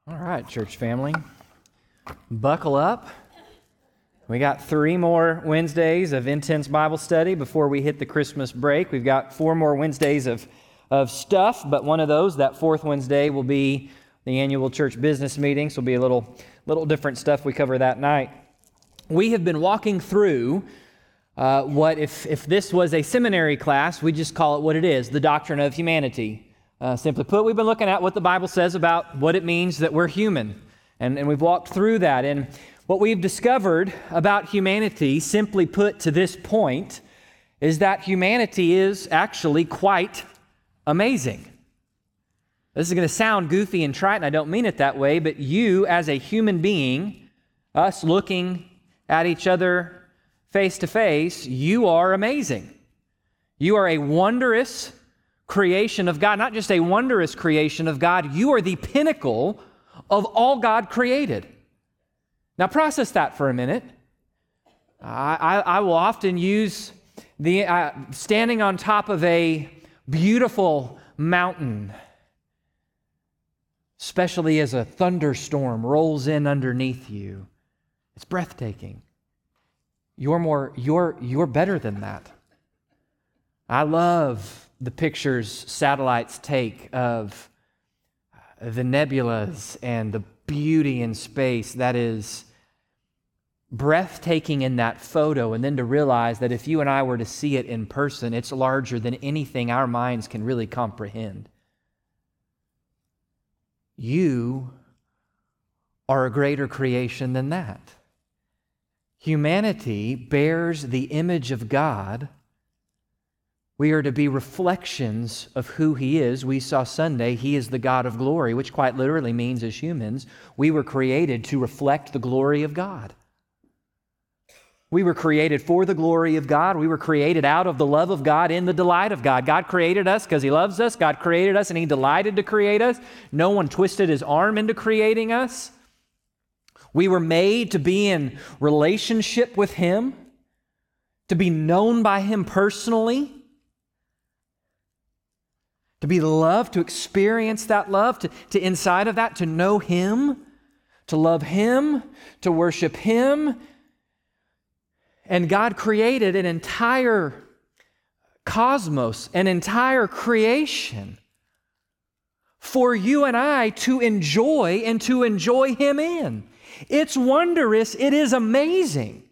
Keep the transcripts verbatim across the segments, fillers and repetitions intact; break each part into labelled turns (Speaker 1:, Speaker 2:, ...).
Speaker 1: All right, church family, buckle up. We got three more Wednesdays of intense Bible study before we hit the Christmas break. We've got four more Wednesdays of, of stuff, but one of those, that fourth Wednesday, will be the annual church business meeting, so it'll be a little, little different stuff we cover that night. We have been walking through uh, what, if, if this was a seminary class, we just call it what it is, the doctrine of humanity. Uh, simply put, we've been looking at what the Bible says about what it means that we're human, and, and we've walked through that. And what we've discovered about humanity, simply put to this point, is that humanity is actually quite amazing. This is going to sound goofy and trite, and I don't mean it that way, but you as a human being, us looking at each other face to face, you are amazing. You are a wondrous creation of God, not just a wondrous creation of God, you are the pinnacle of all God created. Now process that for a minute. I, I, I will often use the uh, standing on top of a beautiful mountain, especially as a thunderstorm rolls in underneath you. It's breathtaking. You're more, you're, you're better than that. I love the pictures satellites take of the nebulas and the beauty in space that is breathtaking in that photo, and then to realize that if you and I were to see it in person, it's larger than anything our minds can really comprehend. You are a greater creation than that. Humanity bears the image of God. We are to be reflections of who He is. We saw Sunday, He is the God of glory, which quite literally means as humans, we were created to reflect the glory of God. We were created for the glory of God. We were created out of the love of God, in the delight of God. God created us because He loves us. God created us and He delighted to create us. No one twisted His arm into creating us. We were made to be in relationship with Him, to be known by Him personally, to be loved, to experience that love, to, to inside of that, to know Him, to love Him, to worship Him. And God created an entire cosmos, an entire creation for you and I to enjoy and to enjoy Him in. It's wondrous. It is amazing.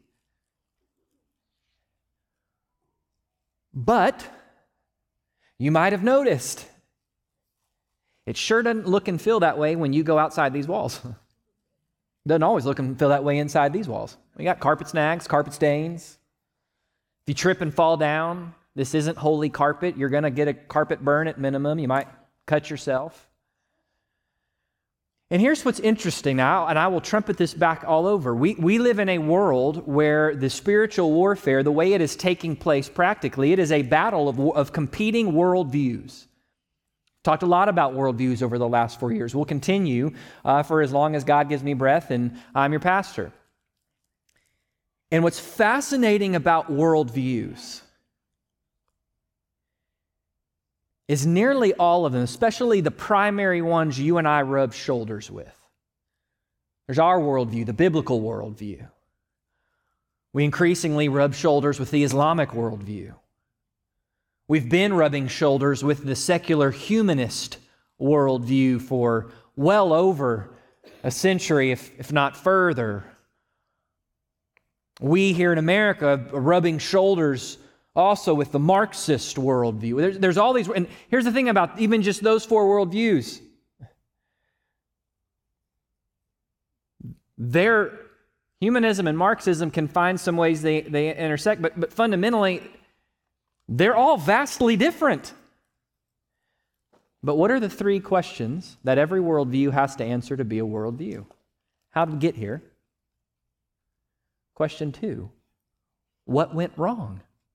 Speaker 1: But you might have noticed, it sure doesn't look and feel that way when you go outside these walls. It doesn't always look and feel that way inside these walls. We got carpet snags, carpet stains. If you trip and fall down, this isn't holy carpet. You're going to get a carpet burn at minimum. You might cut yourself. And here's what's interesting now, and I will trumpet this back all over. We, we live in a world where the spiritual warfare, the way it is taking place practically, it is a battle of, of competing worldviews. Talked a lot about worldviews over the last four years. We'll continue uh, for as long as God gives me breath, and I'm your pastor. And what's fascinating about worldviews is nearly all of them, especially the primary ones you and I rub shoulders with. There's our worldview, the biblical worldview. We increasingly rub shoulders with the Islamic worldview. We've been rubbing shoulders with the secular humanist worldview for well over a century, if, if not further. We here in America are rubbing shoulders also with the Marxist worldview. There's, there's all these, and here's the thing about even just those four worldviews. Their humanism and Marxism can find some ways they, they intersect, but, but fundamentally, they're all vastly different. But what are the three questions that every worldview has to answer to be a worldview? How did we get here? Question two, what went wrong?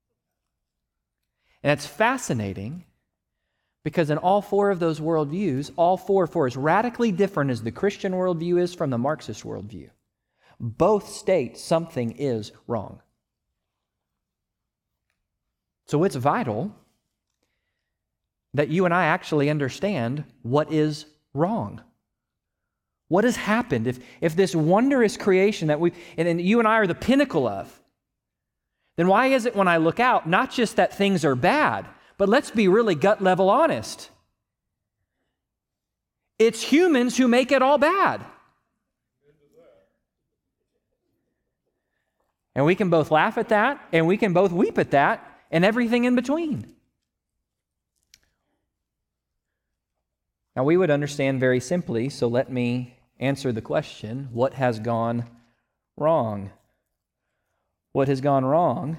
Speaker 1: And it's fascinating because in all four of those worldviews, all four for as radically different as the Christian worldview is from the Marxist worldview, both state something is wrong. So it's vital that you and I actually understand what is wrong. What has happened? If, if this wondrous creation that we, and, and you and I are the pinnacle of, then why is it when I look out, not just that things are bad, but let's be really gut level honest. It's humans who make it all bad. And we can both laugh at that, and we can both weep at that, and everything in between. Now, we would understand very simply, so let me answer the question, what has gone wrong? What has gone wrong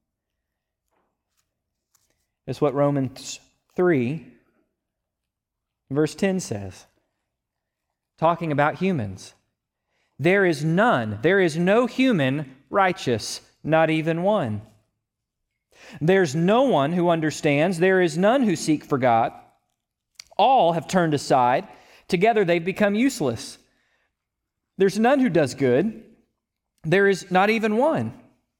Speaker 1: is what Romans three, verse ten says, talking about humans. There is none, there is no human righteous, not even one. There's no one who understands, there is none who seek for God. All have turned aside. Together they've become useless. There's none who does good. There is not even one.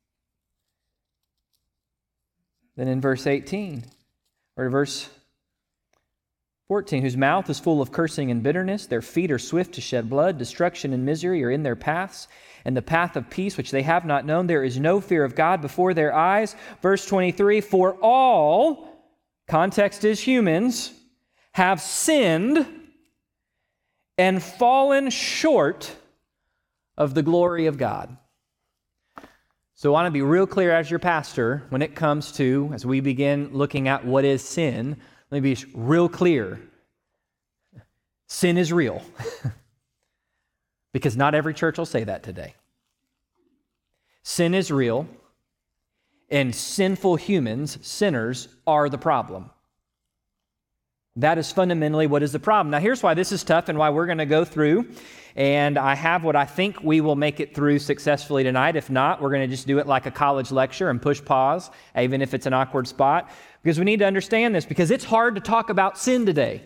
Speaker 1: Then in verse eighteen, or verse fourteen, whose mouth is full of cursing and bitterness, their feet are swift to shed blood, destruction and misery are in their paths, and the path of peace which they have not known, there is no fear of God before their eyes. Verse twenty-three, for all, context is humans, have sinned and fallen short of the glory of God. So I want to be real clear as your pastor when it comes to, as we begin looking at what is sin, let me be real clear. Sin is real. Because not every church will say that today. Sin is real, and sinful humans, sinners, are the problem. That is fundamentally what is the problem. Now, here's why this is tough and why we're going to go through. And I have what I think we will make it through successfully tonight. If not, we're going to just do it like a college lecture and push pause, even if it's an awkward spot. Because we need to understand this, because it's hard to talk about sin today.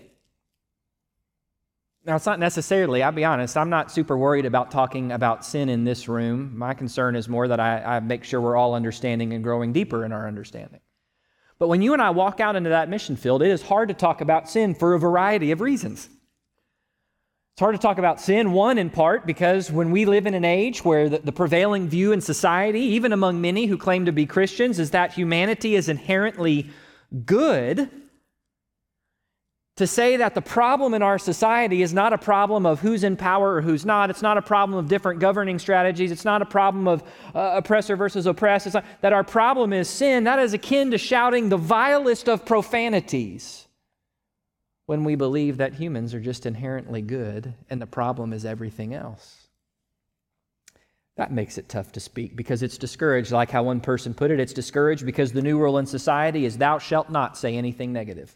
Speaker 1: Now, it's not necessarily, I'll be honest, I'm not super worried about talking about sin in this room. My concern is more that I, I make sure we're all understanding and growing deeper in our understanding. But when you and I walk out into that mission field, it is hard to talk about sin for a variety of reasons. It's hard to talk about sin, one, in part, because when we live in an age where the, the prevailing view in society, even among many who claim to be Christians, is that humanity is inherently good. To say that the problem in our society is not a problem of who's in power or who's not, it's not a problem of different governing strategies, it's not a problem of uh, oppressor versus oppressed, it's not, that our problem is sin, that is akin to shouting the vilest of profanities when we believe that humans are just inherently good and the problem is everything else. That makes it tough to speak because it's discouraged, like how one person put it, it's discouraged because the new rule in society is thou shalt not say anything negative.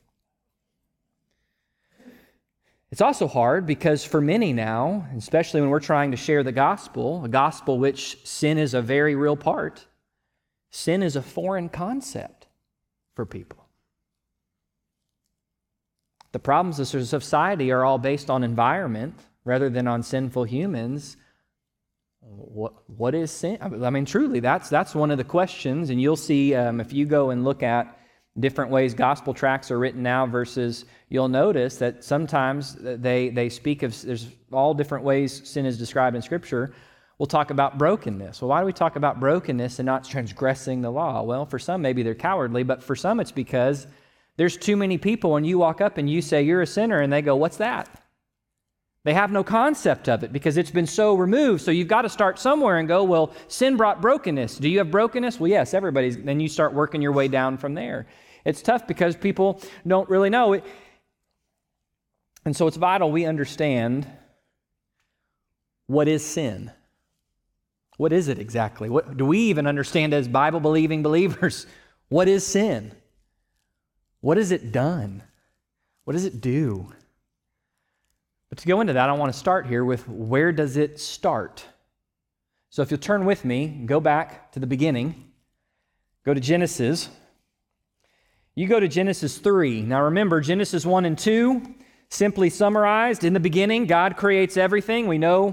Speaker 1: It's also hard because for many now, especially when we're trying to share the gospel, a gospel which sin is a very real part, sin is a foreign concept for people. The problems of society are all based on environment rather than on sinful humans. What, what is sin? I mean, truly, that's, that's one of the questions, and you'll see um, if you go and look at different ways gospel tracts are written now versus you'll notice that sometimes they they speak of, there's all different ways sin is described in Scripture. We'll talk about brokenness. Well, why do we talk about brokenness and not transgressing the law? Well, for some, maybe they're cowardly, but for some, it's because there's too many people when you walk up and you say you're a sinner and they go, what's that? They have no concept of it because it's been so removed. So you've got to start somewhere and go, well, sin brought brokenness. Do you have brokenness? Well, yes, everybody's. Then you start working your way down from there. It's tough because people don't really know it. And so it's vital we understand what is sin. What is it exactly? What do we even understand as Bible-believing believers? What is sin? What has it done? What does it do? But to go into that, I want to start here with where does it start? So if you'll turn with me, go back to the beginning, go to Genesis. You go to Genesis three. Now remember, Genesis one and two, simply summarized, in the beginning, God creates everything. We know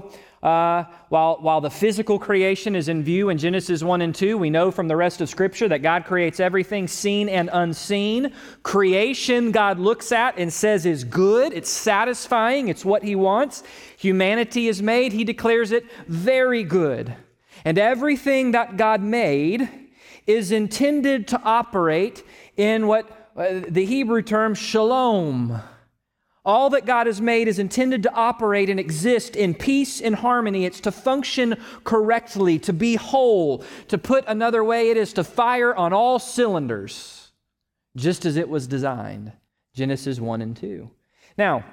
Speaker 1: Uh, while, while the physical creation is in view in Genesis one and two, we know from the rest of Scripture that God creates everything seen and unseen. Creation God looks at and says is good, it's satisfying, it's what He wants. Humanity is made, He declares it very good. And everything that God made is intended to operate in what uh, the Hebrew term shalom. All that God has made is intended to operate and exist in peace and harmony. It's to function correctly, to be whole. To put another way, it is to fire on all cylinders, just as it was designed. Genesis one and two. Now,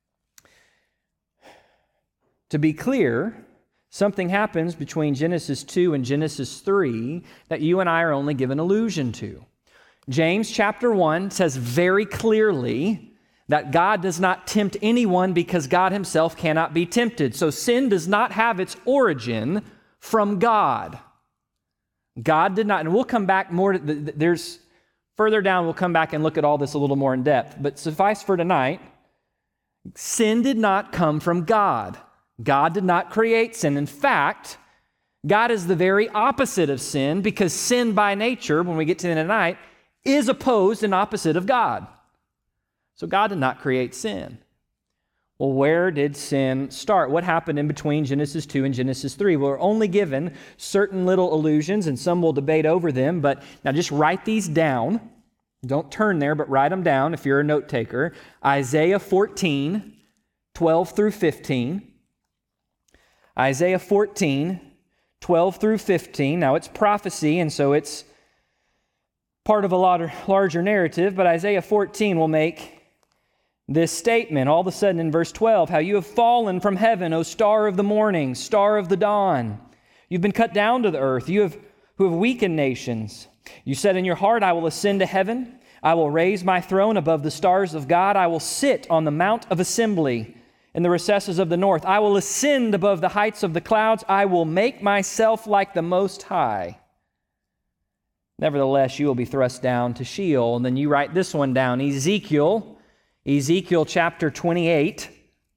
Speaker 1: to be clear, something happens between Genesis two and Genesis three that you and I are only given allusion to. James chapter one says very clearly that God does not tempt anyone because God Himself cannot be tempted. So sin does not have its origin from God. God did not, and we'll come back more, to, there's, further down we'll come back and look at all this a little more in depth. But suffice for tonight, sin did not come from God. God did not create sin. In fact, God is the very opposite of sin, because sin by nature, when we get to the end of the night, is opposed and opposite of God. So God did not create sin. Well, where did sin start? What happened in between Genesis two and Genesis three? We're only given certain little allusions, and some will debate over them, but now just write these down. Don't turn there, but write them down if you're a note taker. Isaiah fourteen, twelve through fifteen. Isaiah fourteen, twelve through fifteen. Now it's prophecy, and so it's part of a larger, larger narrative, but Isaiah fourteen will make this statement all of a sudden in verse twelve, how you have fallen from heaven, O star of the morning, star of the dawn. You've been cut down to the earth, you have who have weakened nations. You said in your heart, I will ascend to heaven. I will raise my throne above the stars of God. I will sit on the mount of assembly in the recesses of the north. I will ascend above the heights of the clouds. I will make myself like the Most High. Nevertheless, you will be thrust down to Sheol. And then you write this one down, Ezekiel, Ezekiel chapter twenty-eight.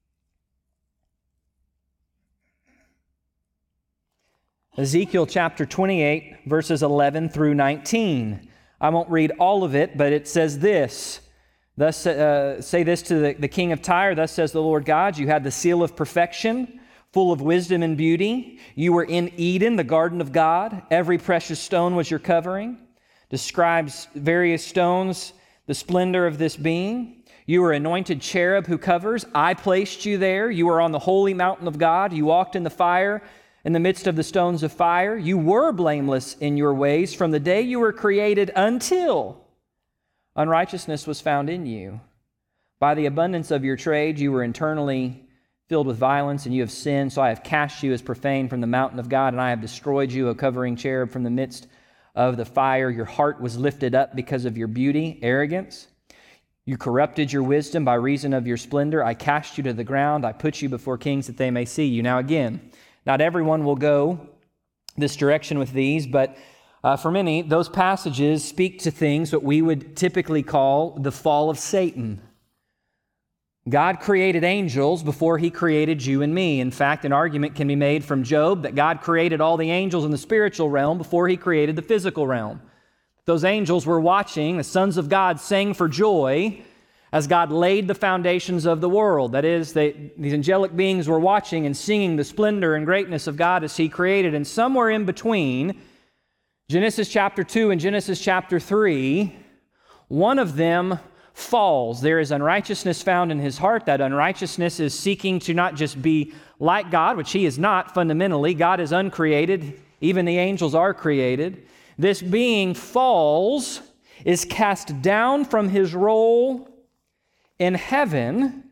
Speaker 1: Ezekiel chapter twenty-eight, verses eleven through nineteen. I won't read all of it, but it says this. Thus uh, say this to the, the king of Tyre, thus says the Lord God, you had the seal of perfection, full of wisdom and beauty. You were in Eden, the garden of God. Every precious stone was your covering. Describes various stones, the splendor of this being. You were anointed cherub who covers. I placed you there. You were on the holy mountain of God. You walked in the fire, in the midst of the stones of fire. You were blameless in your ways from the day you were created until unrighteousness was found in you. By the abundance of your trade, you were internally filled with violence, and you have sinned. So I have cast you as profane from the mountain of God, and I have destroyed you, a covering cherub from the midst of the fire. Your heart was lifted up because of your beauty, arrogance. You corrupted your wisdom by reason of your splendor. I cast you to the ground. I put you before kings that they may see you. Now again, not everyone will go this direction with these, but uh, for many, those passages speak to things that we would typically call the fall of Satan. God created angels before He created you and me. In fact, an argument can be made from Job that God created all the angels in the spiritual realm before He created the physical realm. Those angels were watching, the sons of God sang for joy as God laid the foundations of the world. That is, they, these angelic beings were watching and singing the splendor and greatness of God as He created. And somewhere in between Genesis chapter two and Genesis chapter three, one of them falls. There is unrighteousness found in his heart. That unrighteousness is seeking to not just be like God, which He is not fundamentally. God is uncreated. Even the angels are created. This being falls, is cast down from his role in heaven,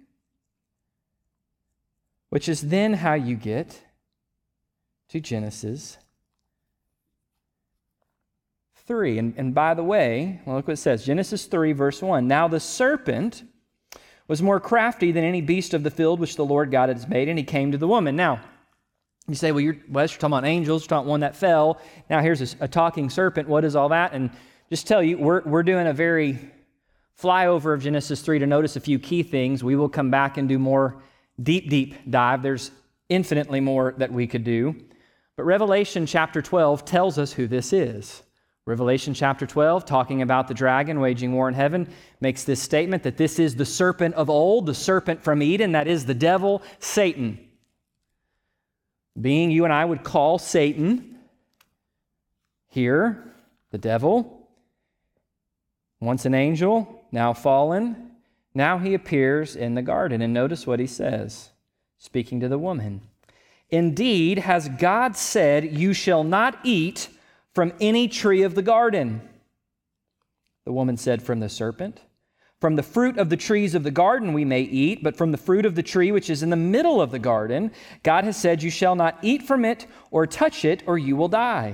Speaker 1: which is then how you get to Genesis three. And, and by the way, well, look what it says. Genesis three, verse one. Now the serpent was more crafty than any beast of the field which the Lord God has made, and he came to the woman. Now, you say, well, you're, Wes, you're talking about angels, you're talking about one that fell. Now here's a, a talking serpent. What is all that? And just tell you, we're, we're doing a very flyover of Genesis three to notice a few key things. We will come back and do more deep, deep dive. There's infinitely more that we could do. But Revelation chapter twelve tells us who this is. Revelation chapter twelve, talking about the dragon waging war in heaven, makes this statement that this is the serpent of old, the serpent from Eden, that is the devil, Satan. Being you and I would call Satan here, the devil, once an angel, now fallen. Now he appears in the garden, and notice what he says, speaking to the woman. Indeed, has God said, you shall not eat from any tree of the garden? The woman said, from the serpent. From the fruit of the trees of the garden we may eat, but from the fruit of the tree which is in the middle of the garden, God has said, you shall not eat from it or touch it, or you will die.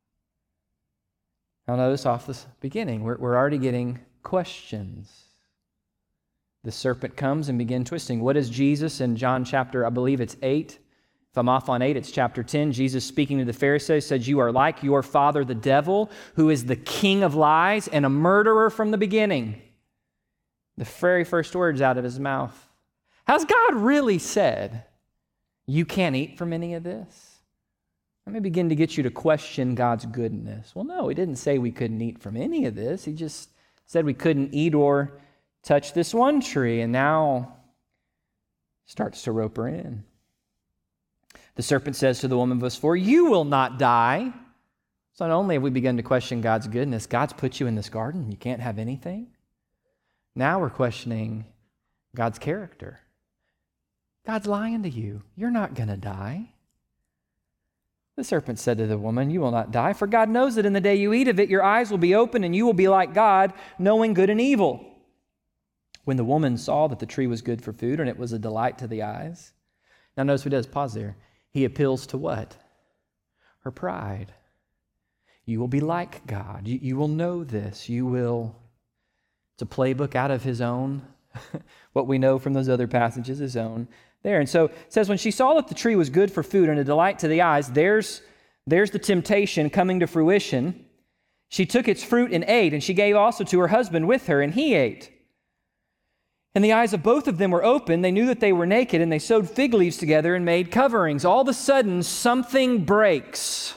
Speaker 1: Now notice off the beginning, we're, we're already getting questions. The serpent comes and begins twisting. What is Jesus in John chapter, I believe it's eight. If I'm off on eight, it's chapter ten. Jesus speaking to the Pharisees said, you are like your father, the devil, who is the king of lies and a murderer from the beginning. The very first words out of his mouth. Has God really said, you can't eat from any of this? Let me begin to get you to question God's goodness. Well, no, he didn't say we couldn't eat from any of this. He just said we couldn't eat or touch this one tree, and now starts to rope her in. The serpent says to the woman, verse four, you will not die. So not only have we begun to question God's goodness, God's put you in this garden, you can't have anything. Now we're questioning God's character. God's lying to you. You're not going to die. The serpent said to the woman, you will not die, for God knows that in the day you eat of it, your eyes will be open and you will be like God, knowing good and evil. When the woman saw that the tree was good for food and it was a delight to the eyes. Now notice what he does, pause there. He appeals to what? Her pride. You will be like God. You, you will know this. You will, it's a playbook out of his own, what we know from those other passages, his own there. And so it says, when she saw that the tree was good for food and a delight to the eyes, there's, there's the temptation coming to fruition. She took its fruit and ate, and she gave also to her husband with her, and he ate. And the eyes of both of them were open. They knew that they were naked, and they sewed fig leaves together and made coverings. All of a sudden, something breaks.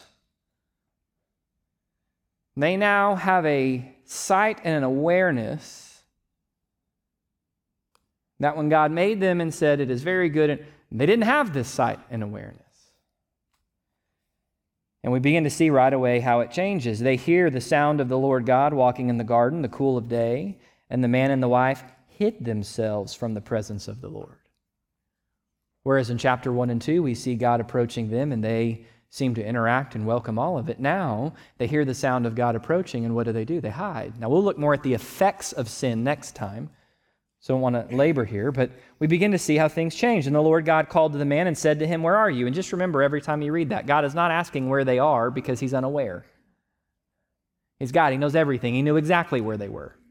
Speaker 1: They now have a sight and an awareness that when God made them and said, it is very good, and they didn't have this sight and awareness. And we begin to see right away how it changes. They hear the sound of the Lord God walking in the garden, the cool of day, and the man and the wife hid themselves from the presence of the Lord. Whereas in chapter one and two, we see God approaching them and they seem to interact and welcome all of it. Now, they hear the sound of God approaching, and what do they do? They hide. Now, we'll look more at the effects of sin next time, so I don't want to labor here, but we begin to see how things change. And the Lord God called to the man and said to him, where are you? And just remember, every time you read that, God is not asking where they are because he's unaware. He's God. He knows everything. He knew exactly where they were.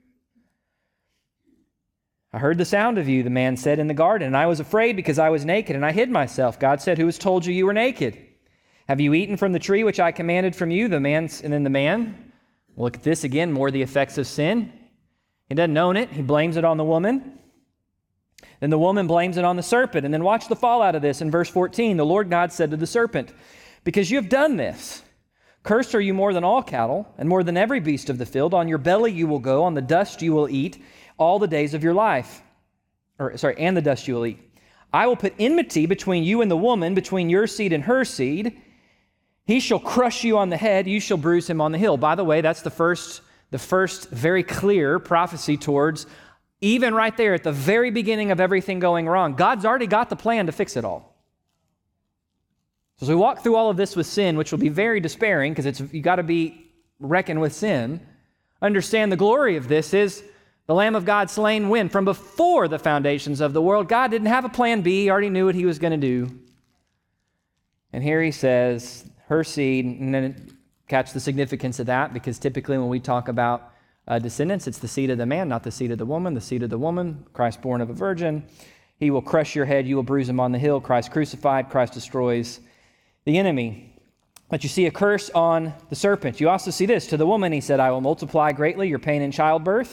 Speaker 1: I heard the sound of you, the man said, in the garden, and I was afraid because I was naked, and I hid myself. God said, who has told you you were naked? Have you eaten from the tree which I commanded from you? The man, and then the man, look at this again, more the effects of sin. He doesn't own it. He blames it on the woman. Then the woman blames it on the serpent. And then watch the fallout of this in verse fourteen. The Lord God said to the serpent, because you have done this, cursed are you more than all cattle, and more than every beast of the field. On your belly you will go, on the dust you will eat all the days of your life. Or sorry, and the dust you will eat. I will put enmity between you and the woman, between your seed and her seed. He shall crush you on the head, you shall bruise him on the heel. By the way, that's the first, the first very clear prophecy towards, even right there at the very beginning of everything going wrong, God's already got the plan to fix it all. So as we walk through all of this with sin, which will be very despairing, because it's you got to be reckoned with sin, understand the glory of this is the Lamb of God slain when? From before the foundations of the world. God didn't have a plan B. He already knew what he was going to do. And here he says, her seed, and then catch the significance of that, because typically when we talk about uh, descendants, it's the seed of the man, not the seed of the woman. The seed of the woman, Christ born of a virgin. He will crush your head, you will bruise him on the heel. Christ crucified, Christ destroys the enemy. But you see a curse on the serpent. You also see this. To the woman he said, I will multiply greatly your pain in childbirth.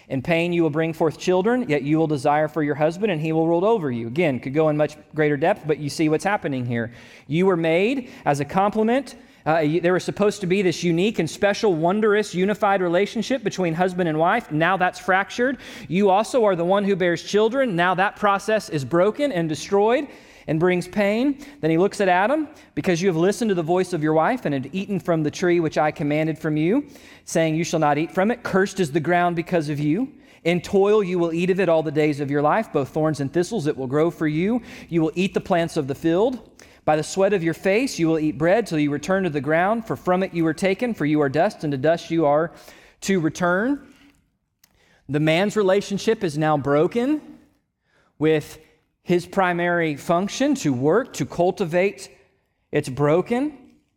Speaker 1: In pain you will bring forth children, yet you will desire for your husband, and he will rule over you. Again, could go in much greater depth, but you see what's happening here. You were made as a complement. Uh, there was supposed to be this unique and special, wondrous, unified relationship between husband and wife. Now that's fractured. You also are the one who bears children. Now that process is broken and destroyed and brings pain. Then he looks at Adam, because you have listened to the voice of your wife and had eaten from the tree which I commanded from you, saying you shall not eat from it. Cursed is the ground because of you. In toil you will eat of it all the days of your life, both thorns and thistles it will grow for you. You will eat the plants of the field. By the sweat of your face you will eat bread till you return to the ground, for from it you were taken, for you are dust, and to dust you are to return. The man's relationship is now broken with his primary function to work, to cultivate. It's broken.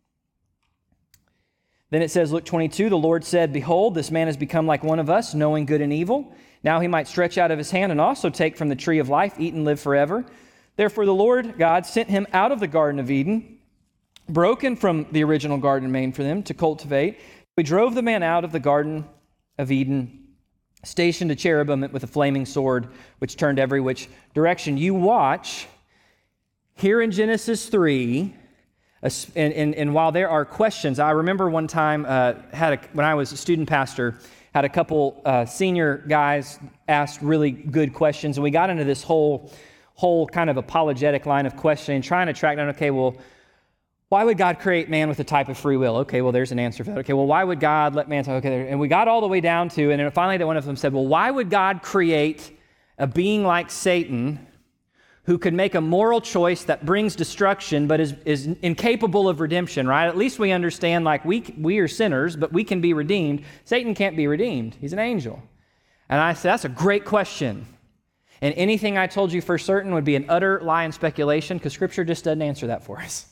Speaker 1: Then it says, Luke twenty-two, the Lord said, behold, this man has become like one of us, knowing good and evil. Now he might stretch out of his hand and also take from the tree of life, eat and live forever. Therefore the Lord God sent him out of the Garden of Eden, broken from the original garden made for them to cultivate. He drove the man out of the Garden of Eden, stationed a cherubim with a flaming sword, which turned every which direction. You watch here in Genesis three, and, and, and while there are questions, I remember one time uh, had a, when I was a student pastor, had a couple uh, senior guys asked really good questions, and we got into this whole whole kind of apologetic line of questioning, trying to track down, okay, well, why would God create man with a type of free will? Okay, well, there's an answer for that. Okay, well, why would God let man talk? Okay, and we got all the way down to, and then finally one of them said, well, why would God create a being like Satan who could make a moral choice that brings destruction but is, is incapable of redemption, right? At least we understand, like, we, we are sinners, but we can be redeemed. Satan can't be redeemed. He's an angel. And I said, that's a great question. And anything I told you for certain would be an utter lie and speculation, because Scripture just doesn't answer that for us.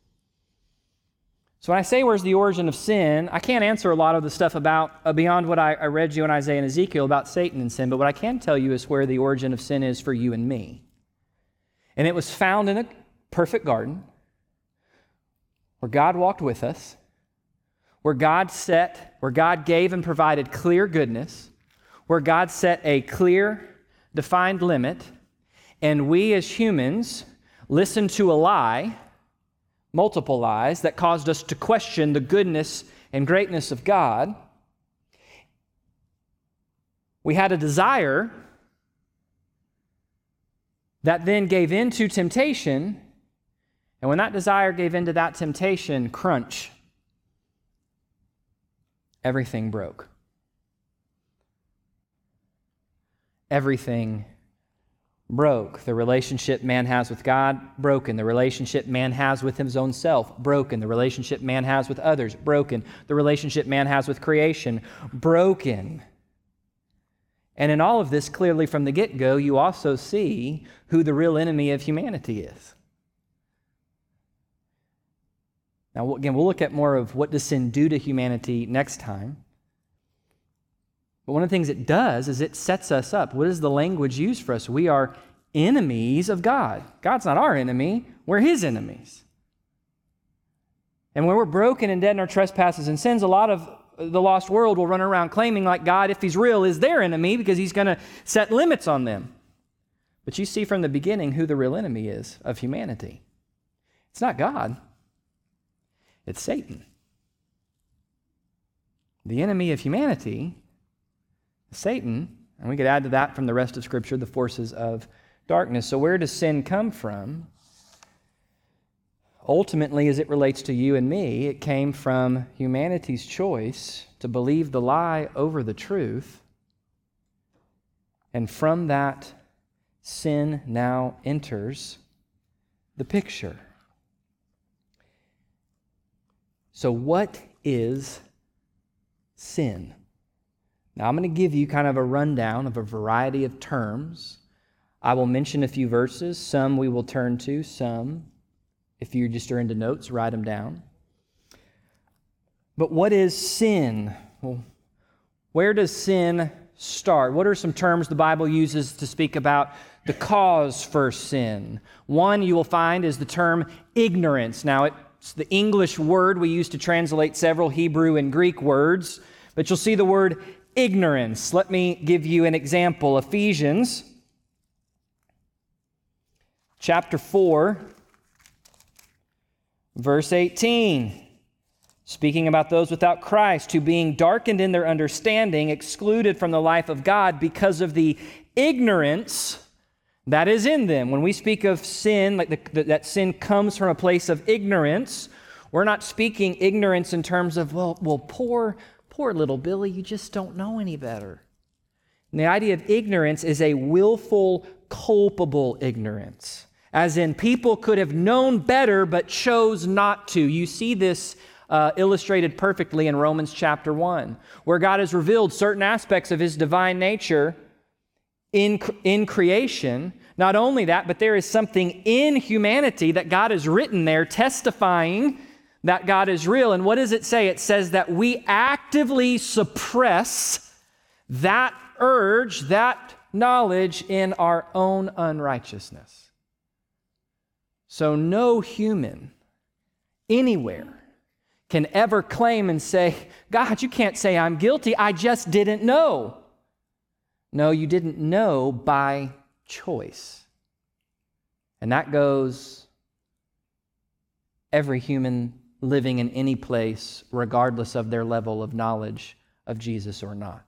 Speaker 1: So when I say where's the origin of sin, I can't answer a lot of the stuff about, uh, beyond what I, I read you in Isaiah and Ezekiel about Satan and sin, but what I can tell you is where the origin of sin is for you and me. And it was found in a perfect garden where God walked with us, where God set, where God gave and provided clear goodness, where God set a clear, defined limit, and we as humans listened to a lie, multiple lies, that caused us to question the goodness and greatness of God. We had a desire that then gave in to temptation, and when that desire gave in to that temptation, crunch, everything broke. Everything broke. The relationship man has with God, broken. The relationship man has with his own self, broken. The relationship man has with others, broken. The relationship man has with creation, broken. And in all of this, clearly from the get-go, you also see who the real enemy of humanity is. Now, again, we'll look at more of what does sin do to humanity next time. But one of the things it does is it sets us up. What is the language used for us? We are enemies of God. God's not our enemy. We're His enemies. And when we're broken and dead in our trespasses and sins, a lot of the lost world will run around claiming like God, if He's real, is their enemy because He's going to set limits on them. But you see from the beginning who the real enemy is of humanity. It's not God. It's Satan. The enemy of humanity is Satan, and we could add to that from the rest of Scripture the forces of darkness. So where does sin come from? Ultimately, as it relates to you and me, it came from humanity's choice to believe the lie over the truth. And from that, sin now enters the picture. So what is sin? Now, I'm going to give you kind of a rundown of a variety of terms. I will mention a few verses. Some we will turn to, some, if you just are into notes, write them down. But what is sin? Well, where does sin start? What are some terms the Bible uses to speak about the cause for sin? One you will find is the term ignorance. Now, it's the English word we use to translate several Hebrew and Greek words, but you'll see the word ignorance. Let me give you an example. Ephesians chapter four, verse eighteen. Speaking about those without Christ, who being darkened in their understanding, excluded from the life of God because of the ignorance that is in them. When we speak of sin, like the, the, that sin comes from a place of ignorance, we're not speaking ignorance in terms of, well, well, poor, poor little Billy, you just don't know any better. And the idea of ignorance is a willful, culpable ignorance, as in people could have known better but chose not to. You see this Uh, illustrated perfectly in Romans chapter one, where God has revealed certain aspects of His divine nature in, in creation. Not only that, but there is something in humanity that God has written there testifying that God is real. And what does it say? It says that we actively suppress that urge, that knowledge in our own unrighteousness. So no human anywhere can ever claim and say, God, you can't say I'm guilty, I just didn't know. No, you didn't know by choice. And that goes every human living in any place, regardless of their level of knowledge of Jesus or not.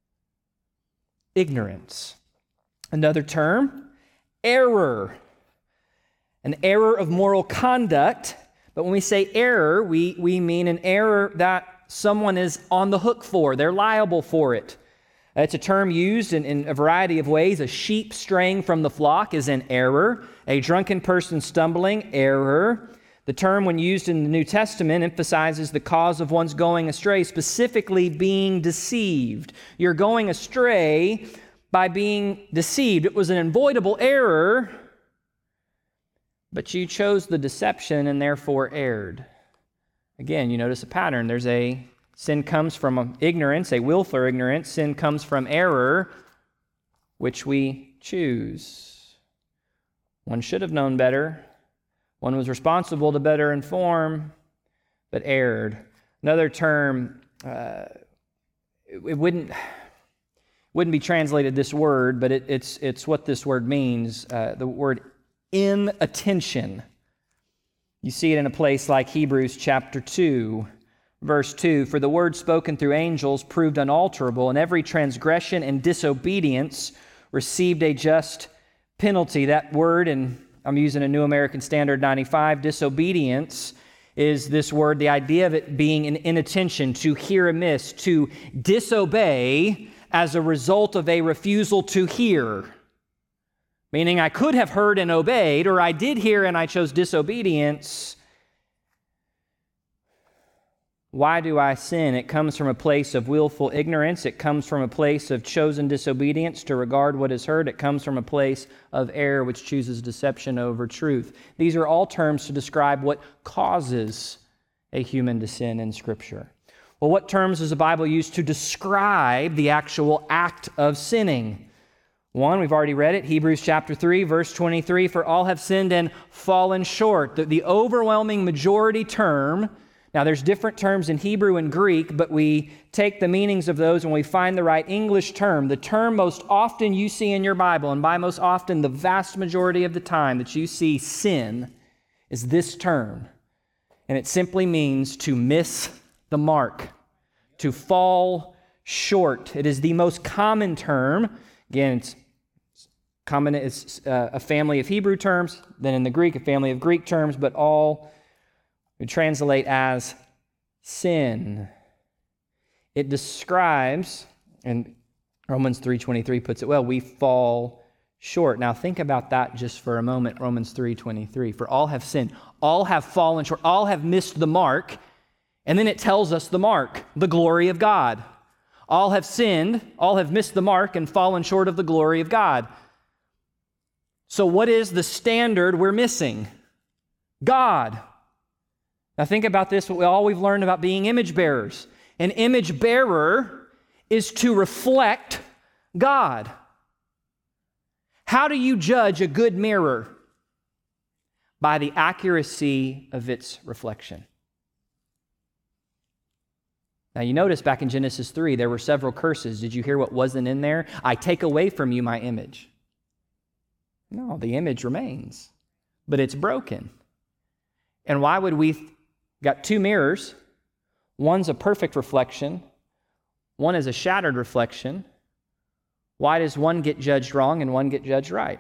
Speaker 1: Ignorance. Another term, error. An error of moral conduct. But when we say error, we, we mean an error that someone is on the hook for. They're liable for it. It's a term used in, in a variety of ways. A sheep straying from the flock is an error. A drunken person stumbling, error. The term, when used in the New Testament, emphasizes the cause of one's going astray, specifically being deceived. You're going astray by being deceived. It was an avoidable error, but you chose the deception and therefore erred. Again, you notice a pattern. There's a sin comes from ignorance, a willful ignorance. Sin comes from error, which we choose. One should have known better. One was responsible to better inform, but erred. Another term, uh, it, it wouldn't wouldn't be translated this word, but it, it's it's what this word means. Uh, the word inattention. You see it in a place like Hebrews chapter two, verse two. For the word spoken through angels proved unalterable, and every transgression and disobedience received a just penalty. That word, and I'm using a New American Standard ninety-five, disobedience, is this word, the idea of it being an inattention, to hear amiss, to disobey as a result of a refusal to hear. Meaning I could have heard and obeyed, or I did hear and I chose disobedience. Why do I sin? It comes from a place of willful ignorance. It comes from a place of chosen disobedience to regard what is heard. It comes from a place of error, which chooses deception over truth. These are all terms to describe what causes a human to sin in Scripture. Well, what terms does the Bible use to describe the actual act of sinning? One, we've already read it, Hebrews chapter three, verse twenty-three, for all have sinned and fallen short. The, the overwhelming majority term, now there's different terms in Hebrew and Greek, but we take the meanings of those and we find the right English term. The term most often you see in your Bible, and by most often the vast majority of the time that you see sin, is this term. And it simply means to miss the mark, to fall short. It is the most common term. Again, it's common, it's uh, a family of Hebrew terms, then in the Greek, a family of Greek terms, but all we translate as sin. It describes, and Romans three twenty-three puts it well, we fall short. Now think about that just for a moment, Romans three twenty-three. For all have sinned, all have fallen short, all have missed the mark, and then it tells us the mark, the glory of God. All have sinned, all have missed the mark and fallen short of the glory of God. So what is the standard we're missing? God. Now think about this, all we've learned about being image bearers. An image bearer is to reflect God. How do you judge a good mirror? By the accuracy of its reflection. Now you notice back in Genesis three, there were several curses. Did you hear what wasn't in there? I take away from you my image. No, the image remains, but it's broken. And why would we, th- got two mirrors, one's a perfect reflection, one is a shattered reflection. Why does one get judged wrong and one get judged right?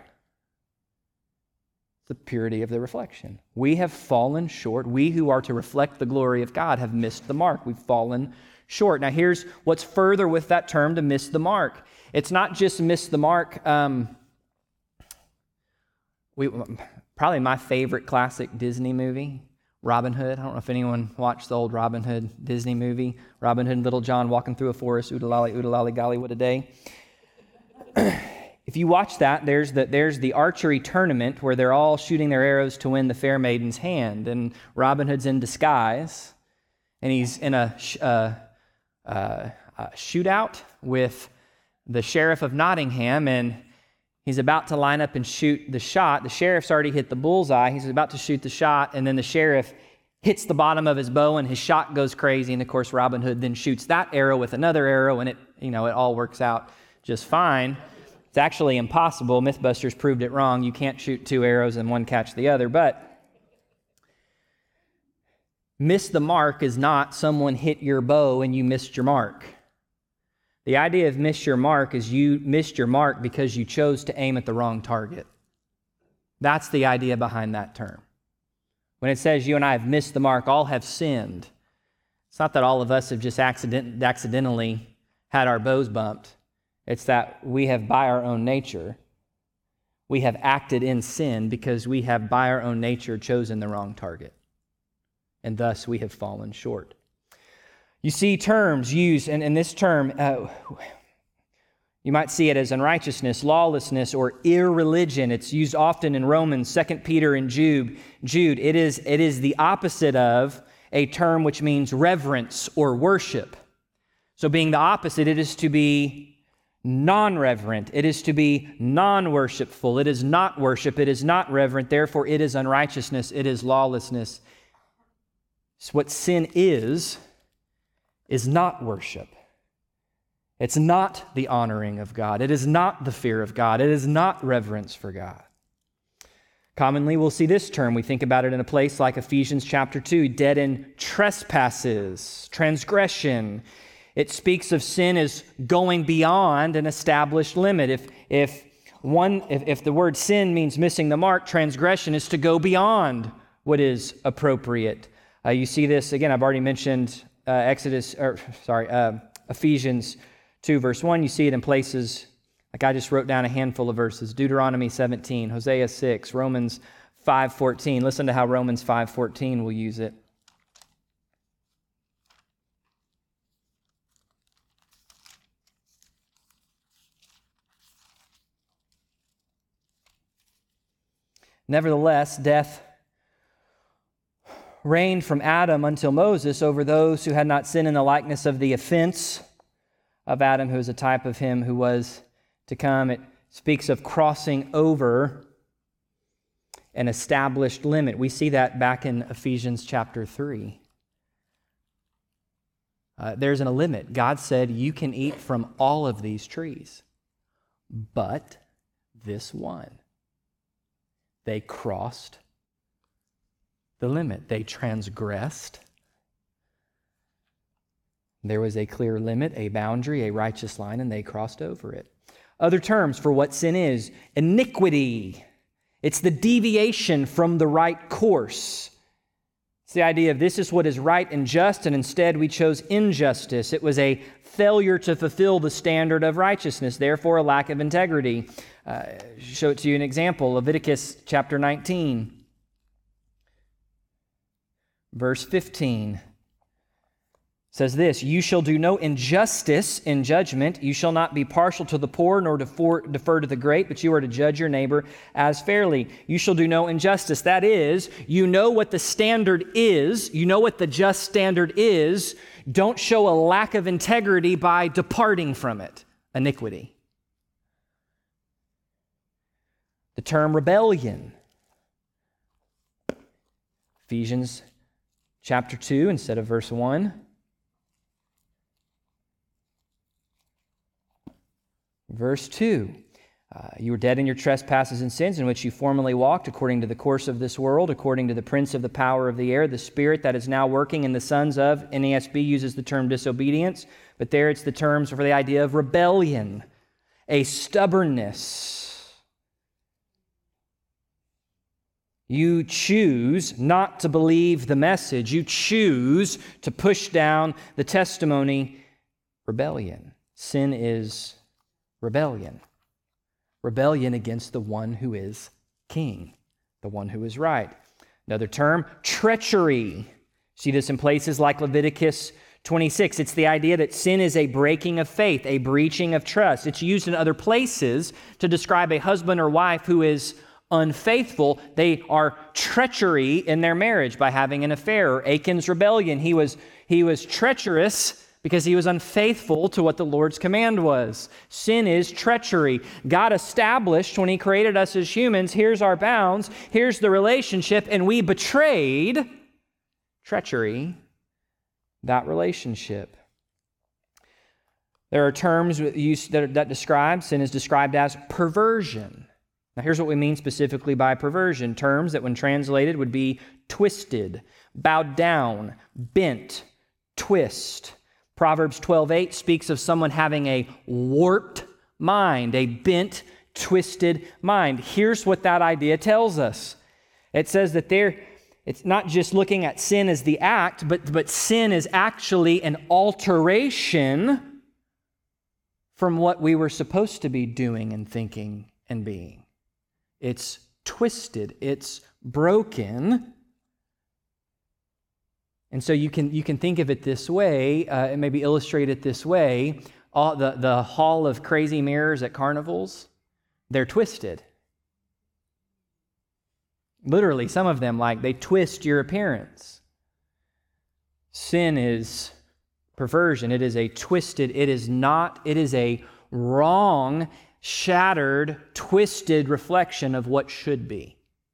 Speaker 1: The purity of the reflection. We have fallen short. We who are to reflect the glory of God have missed the mark. We've fallen short. Now here's what's further with that term, to miss the mark. It's not just miss the mark. Um, we probably my favorite classic Disney movie, Robin Hood. I don't know if anyone watched the old Robin Hood Disney movie. Robin Hood and Little John walking through a forest, oodalali, oodalali, golly, what a day. If you watch that, there's the, there's the archery tournament where they're all shooting their arrows to win the fair maiden's hand, and Robin Hood's in disguise, and he's in a, sh- uh, uh, a shootout with the sheriff of Nottingham, and he's about to line up and shoot the shot. The sheriff's already hit the bullseye. He's about to shoot the shot, and then the sheriff hits the bottom of his bow, and his shot goes crazy. And of course, Robin Hood then shoots that arrow with another arrow, and it, you know, it all works out just fine. It's actually impossible. Mythbusters proved it wrong. You can't shoot two arrows and one catch the other. But miss the mark is not someone hit your bow and you missed your mark. The idea of miss your mark is you missed your mark because you chose to aim at the wrong target. That's the idea behind that term. When it says you and I have missed the mark, all have sinned, it's not that all of us have just accident- accidentally had our bows bumped. It's that we have, by our own nature, we have acted in sin because we have, by our own nature, chosen the wrong target. And thus we have fallen short. You see terms used, and, and this term, uh, you might see it as unrighteousness, lawlessness, or irreligion. It's used often in Romans, Second Peter, and Jude. Jude. It is, it is the opposite of a term which means reverence or worship. So being the opposite, it is to be non-reverent. It is to be non-worshipful. It is not worship. It is not reverent. Therefore, it is unrighteousness. It is lawlessness. So what sin is, is not worship. It's not the honoring of God. It is not the fear of God. It is not reverence for God. Commonly, we'll see this term. We think about it in a place like Ephesians chapter two, dead in trespasses, transgression. It speaks of sin as going beyond an established limit. If if one if, if the word sin means missing the mark, transgression is to go beyond what is appropriate. Uh, you see this again. I've already mentioned uh, Exodus, or sorry, uh, Ephesians two, verse one. You see it in places like I just wrote down a handful of verses: Deuteronomy seventeen, Hosea six, Romans five fourteen. Listen to how Romans five fourteen will use it. Nevertheless, death reigned from Adam until Moses over those who had not sinned in the likeness of the offense of Adam, who is a type of him who was to come. It speaks of crossing over an established limit. We see that back in Ephesians chapter three. Uh, there's a limit. God said, you can eat from all of these trees, but this one. They crossed the limit. They transgressed. There was a clear limit, a boundary, a righteous line, and they crossed over it. Other terms for what sin is: iniquity. It's the deviation from the right course. It's the idea of this is what is right and just, and instead we chose injustice. It was a failure to fulfill the standard of righteousness, therefore a lack of integrity. Uh, show it to you an example. Leviticus chapter nineteen, verse fifteen says this: you shall do no injustice in judgment. You shall not be partial to the poor, nor defer, defer to the great, but you are to judge your neighbor as fairly. You shall do no injustice. That is, you know what the standard is. You know what the just standard is. Don't show a lack of integrity by departing from it. Iniquity. The term rebellion. Ephesians chapter two, instead of verse one. Verse two, uh, you were dead in your trespasses and sins in which you formerly walked according to the course of this world, according to the prince of the power of the air, the spirit that is now working in the sons of, N A S B uses the term disobedience, but there it's the terms for the idea of rebellion, a stubbornness. You choose not to believe the message. You choose to push down the testimony. Rebellion. Sin is rebellion. Rebellion against the one who is king, the one who is right. Another term, treachery. See this in places like Leviticus twenty-six. It's the idea that sin is a breaking of faith, a breaching of trust. It's used in other places to describe a husband or wife who is unfaithful. They are treachery in their marriage by having an affair. Or Achan's rebellion, he was, he was treacherous because he was unfaithful to what the Lord's command was. Sin is treachery. God established when he created us as humans, here's our bounds, here's the relationship, and we betrayed treachery, that relationship. There are terms that, that describe, sin is described as perversion. Now, here's what we mean specifically by perversion. Terms that, when translated, would be twisted, bowed down, bent, twist. Proverbs twelve eight speaks of someone having a warped mind, a bent, twisted mind. Here's what that idea tells us. It says that there, it's not just looking at sin as the act, but, but sin is actually an alteration from what we were supposed to be doing and thinking and being. It's twisted, it's broken. And so you can you can think of it this way, uh, and maybe illustrate it this way. All the, the hall of crazy mirrors at carnivals, they're twisted. Literally, some of them, like, they twist your appearance. Sin is perversion. It is a twisted, it is not, it is a wrong, shattered, twisted reflection of what should be.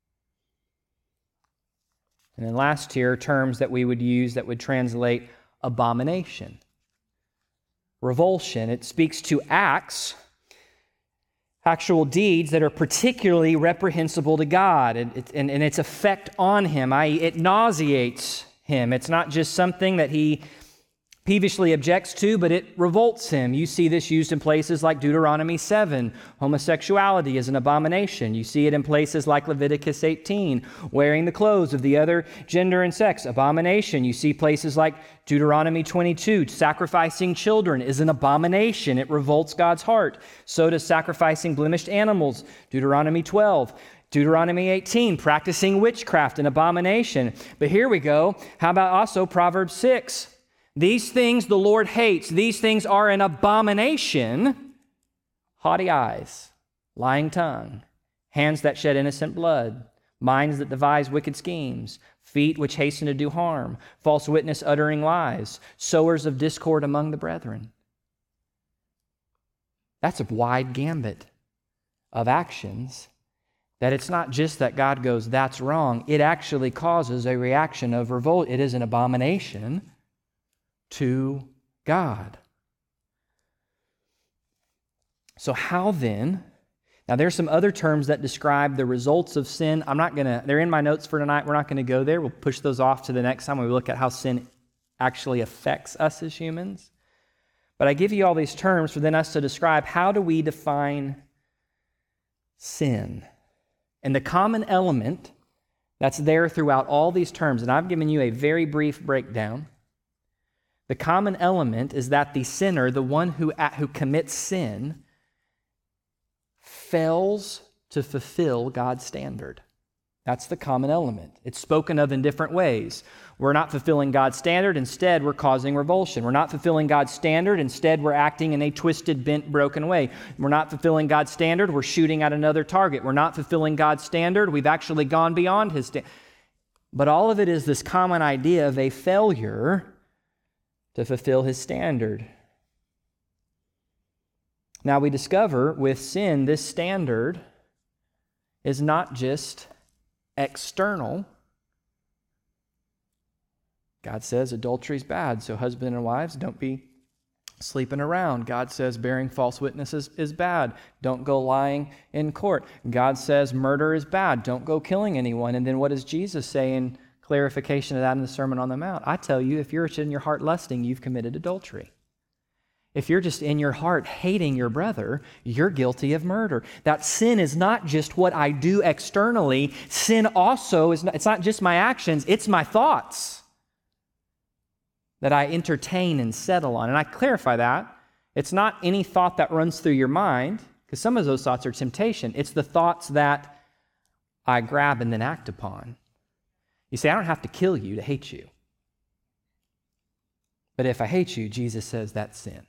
Speaker 1: And then last here, terms that we would use that would translate abomination. Revulsion. It speaks to acts, actual deeds that are particularly reprehensible to God and, and, and its effect on him, that is it nauseates him. It's not just something that he peevishly objects to, but it revolts him. You see this used in places like Deuteronomy seven. Homosexuality is an abomination. You see it in places like Leviticus eighteen. Wearing the clothes of the other gender and sex, abomination. You see places like Deuteronomy twenty-two. Sacrificing children is an abomination. It revolts God's heart. So does sacrificing blemished animals. Deuteronomy twelve. Deuteronomy eighteen, practicing witchcraft, an abomination. But here we go. How about also Proverbs six? These things the Lord hates. These things are an abomination. Haughty eyes, lying tongue, hands that shed innocent blood, minds that devise wicked schemes, feet which hasten to do harm, false witness uttering lies, sowers of discord among the brethren. That's a wide gambit of actions that it's not just that God goes, that's wrong. It actually causes a reaction of revolt. It is an abomination to God. So how then, now there's some other terms that describe the results of sin. I'm not going to, they're in my notes for tonight. We're not going to go there. We'll push those off to the next time when we look at how sin actually affects us as humans. But I give you all these terms for then us to describe how do we define sin. And the common element that's there throughout all these terms, and I've given you a very brief breakdown. The common element is that the sinner, the one who, who commits sin, fails to fulfill God's standard. That's the common element. It's spoken of in different ways. We're not fulfilling God's standard. Instead, we're causing revulsion. We're not fulfilling God's standard. Instead, we're acting in a twisted, bent, broken way. We're not fulfilling God's standard. We're shooting at another target. We're not fulfilling God's standard. We've actually gone beyond his standard. But all of it is this common idea of a failure to fulfill his standard. Now we discover with sin, this standard is not just external. God says adultery is bad, so husbands and wives, don't be sleeping around. God says bearing false witnesses is bad. Don't go lying in court. God says murder is bad. Don't go killing anyone. And then what does Jesus say in clarification of that in the Sermon on the Mount? I tell you, if you're in your heart lusting, you've committed adultery. If you're just in your heart hating your brother, you're guilty of murder. That sin is not just what I do externally. Sin also is not, it's not just my actions, it's my thoughts that I entertain and settle on. And I clarify that. It's not any thought that runs through your mind, because some of those thoughts are temptation. It's the thoughts that I grab and then act upon. You say, I don't have to kill you to hate you. But if I hate you, Jesus says that's sin.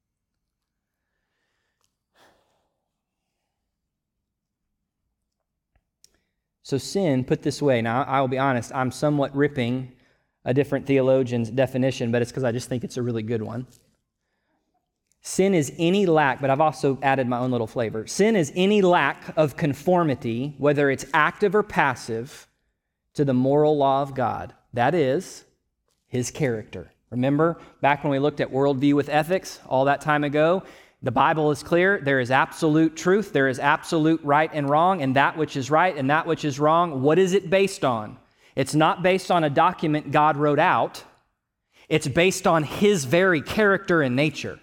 Speaker 1: So sin, put this way, now I will be honest, I'm somewhat ripping a different theologian's definition, but it's because I just think it's a really good one. Sin is any lack, but I've also added my own little flavor. Sin is any lack of conformity, whether it's active or passive, to the moral law of God. That is, His character. Remember, back when we looked at worldview with ethics all that time ago, the Bible is clear. There is absolute truth. There is absolute right and wrong, and that which is right and that which is wrong, what is it based on? It's not based on a document God wrote out. It's based on His very character and nature.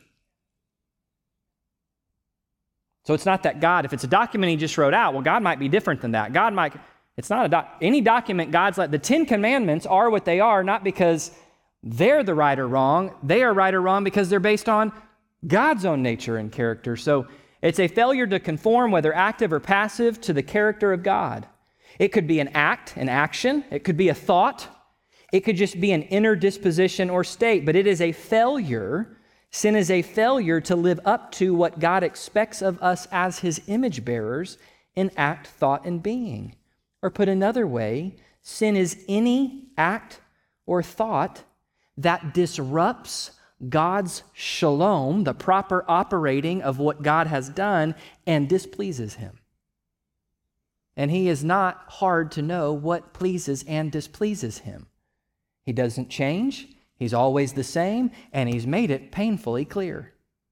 Speaker 1: So it's not that God, if it's a document He just wrote out, well, God might be different than that. God might, it's not a doc, any document God's like, the Ten Commandments are what they are, not because they're the right or wrong. They are right or wrong because they're based on God's own nature and character. So it's a failure to conform, whether active or passive, to the character of God. It could be an act, an action. It could be a thought. It could just be an inner disposition or state, but it is a failure. Sin is a failure to live up to what God expects of us as His image bearers in act, thought, and being. Or put another way, sin is any act or thought that disrupts God's shalom, the proper operating of what God has done, and displeases Him. And He is not hard to know what pleases and displeases Him. He doesn't change. He's always the same, and He's made it painfully clear.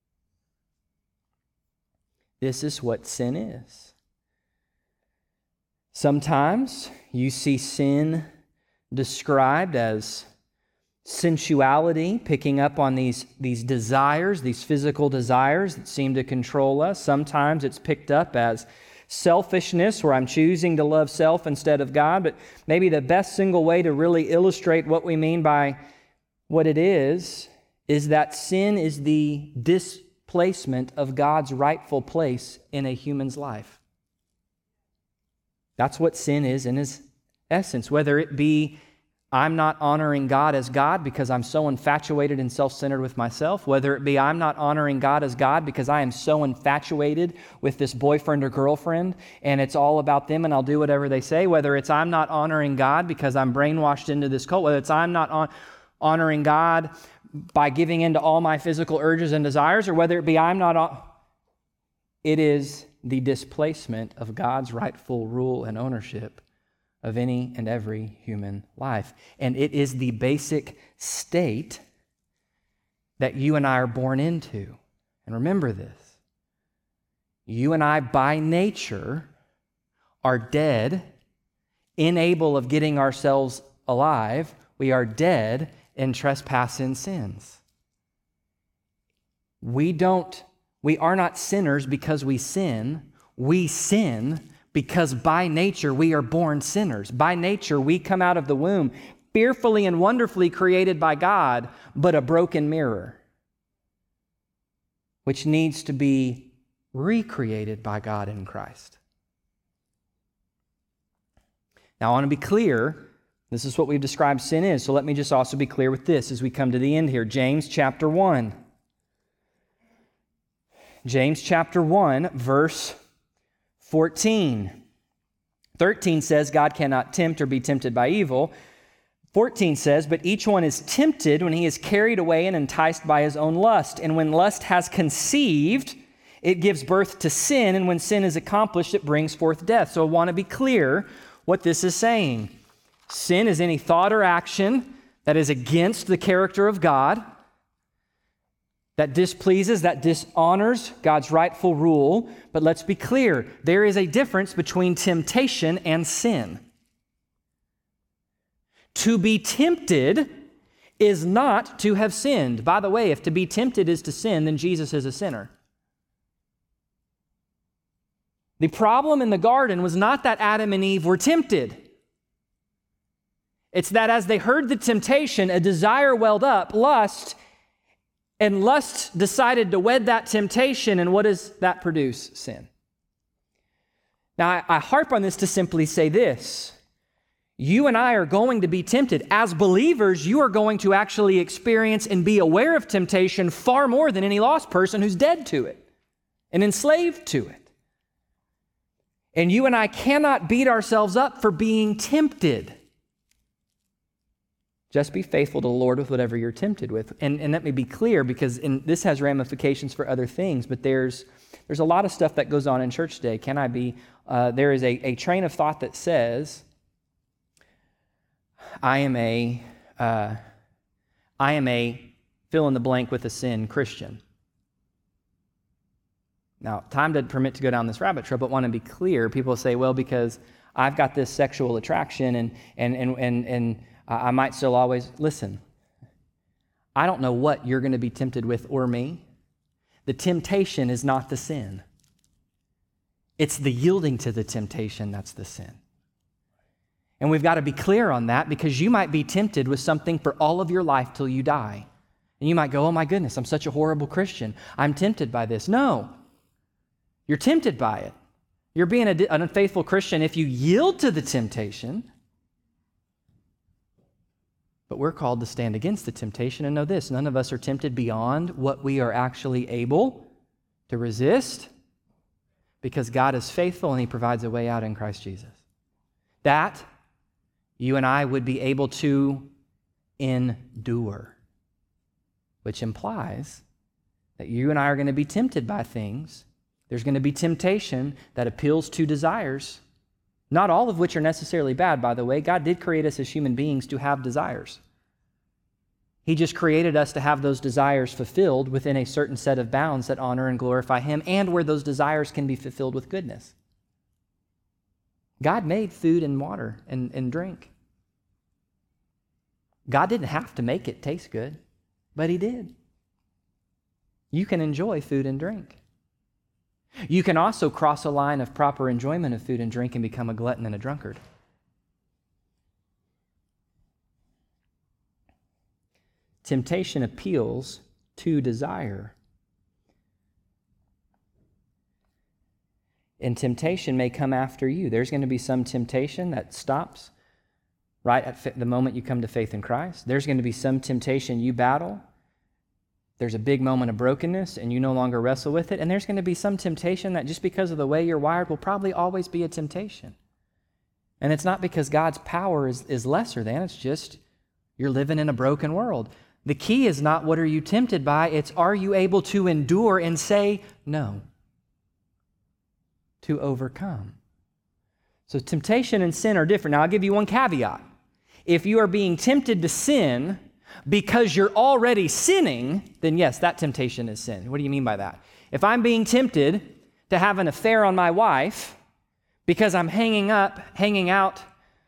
Speaker 1: This is what sin is. Sometimes you see sin described as sensuality, picking up on these, these desires, these physical desires that seem to control us. Sometimes it's picked up as selfishness, where I'm choosing to love self instead of God. But maybe the best single way to really illustrate what we mean by what it is, is that sin is the displacement of God's rightful place in a human's life. That's what sin is in its essence, whether it be I'm not honoring God as God because I'm so infatuated and self-centered with myself, whether it be I'm not honoring God as God because I am so infatuated with this boyfriend or girlfriend and it's all about them and I'll do whatever they say, whether it's I'm not honoring God because I'm brainwashed into this cult, whether it's I'm not on, honoring God by giving in to all my physical urges and desires, or whether it be I'm not on, it is the displacement of God's rightful rule and ownership of any and every human life. And it is the basic state that you and I are born into. And remember this, you and I by nature are dead, unable of getting ourselves alive. We are dead in trespass and sins. We don't, we are not sinners because we sin. We sin because by nature we are born sinners. By nature we come out of the womb fearfully and wonderfully created by God, but a broken mirror, which needs to be recreated by God in Christ. Now I want to be clear, this is what we've described sin is, so let me just also be clear with this as we come to the end here. James chapter one. James chapter one, verse fourteen. thirteen says, God cannot tempt or be tempted by evil. fourteen says, but each one is tempted when he is carried away and enticed by his own lust. And when lust has conceived, it gives birth to sin. And when sin is accomplished, it brings forth death. So I want to be clear what this is saying. Sin is any thought or action that is against the character of God. that displeases, that dishonors God's rightful rule. But let's be clear, there is a difference between temptation and sin. To be tempted is not to have sinned. By the way, if to be tempted is to sin, then Jesus is a sinner. The problem in the garden was not that Adam and Eve were tempted. It's that as they heard the temptation, a desire welled up, lust, and lust decided to wed that temptation, and what does that produce? Sin. Now, I, I harp on this to simply say this. You and I are going to be tempted. As believers, you are going to actually experience and be aware of temptation far more than any lost person who's dead to it and enslaved to it. And you and I cannot beat ourselves up for being tempted. Just be faithful to the Lord with whatever you're tempted with. And, and let me be clear, because in, this has ramifications for other things, but there's there's a lot of stuff that goes on in church today. Can I be, uh, there is a, a train of thought that says, I am a, uh, I am a fill in the blank with a sin Christian. Now, time doesn't permit to go down this rabbit trail, but want to be clear. People say, well, because I've got this sexual attraction and and and and, and I might still always, listen, I don't know what you're going to be tempted with or me. The temptation is not the sin. It's the yielding to the temptation that's the sin. And we've got to be clear on that, because you might be tempted with something for all of your life till you die. And you might go, oh my goodness, I'm such a horrible Christian. I'm tempted by this. No, you're tempted by it. You're being a, an unfaithful Christian if you yield to the temptation. But we're called to stand against the temptation and know this: none of us are tempted beyond what we are actually able to resist, because God is faithful and He provides a way out in Christ Jesus. That you and I would be able to endure, which implies that you and I are going to be tempted by things. There's going to be temptation that appeals to desires, not all of which are necessarily bad, by the way. God did create us as human beings to have desires. He just created us to have those desires fulfilled within a certain set of bounds that honor and glorify Him, and where those desires can be fulfilled with goodness. God made food and water and, and drink. God didn't have to make it taste good, but He did. You can enjoy food and drink. You can also cross a line of proper enjoyment of food and drink and become a glutton and a drunkard. Temptation appeals to desire. And temptation may come after you. There's going to be some temptation that stops right at the moment you come to faith in Christ. There's going to be some temptation you battle. There's a big moment of brokenness and you no longer wrestle with it. And there's going to be some temptation that, just because of the way you're wired, will probably always be a temptation. And it's not because God's power is, is lesser than, it's just you're living in a broken world. The key is not what are you tempted by, it's are you able to endure and say no, to overcome. So temptation and sin are different. Now I'll give you one caveat. If you are being tempted to sin because you're already sinning, then yes, that temptation is sin. What do you mean by that? If I'm being tempted to have an affair on my wife because I'm hanging up, hanging out,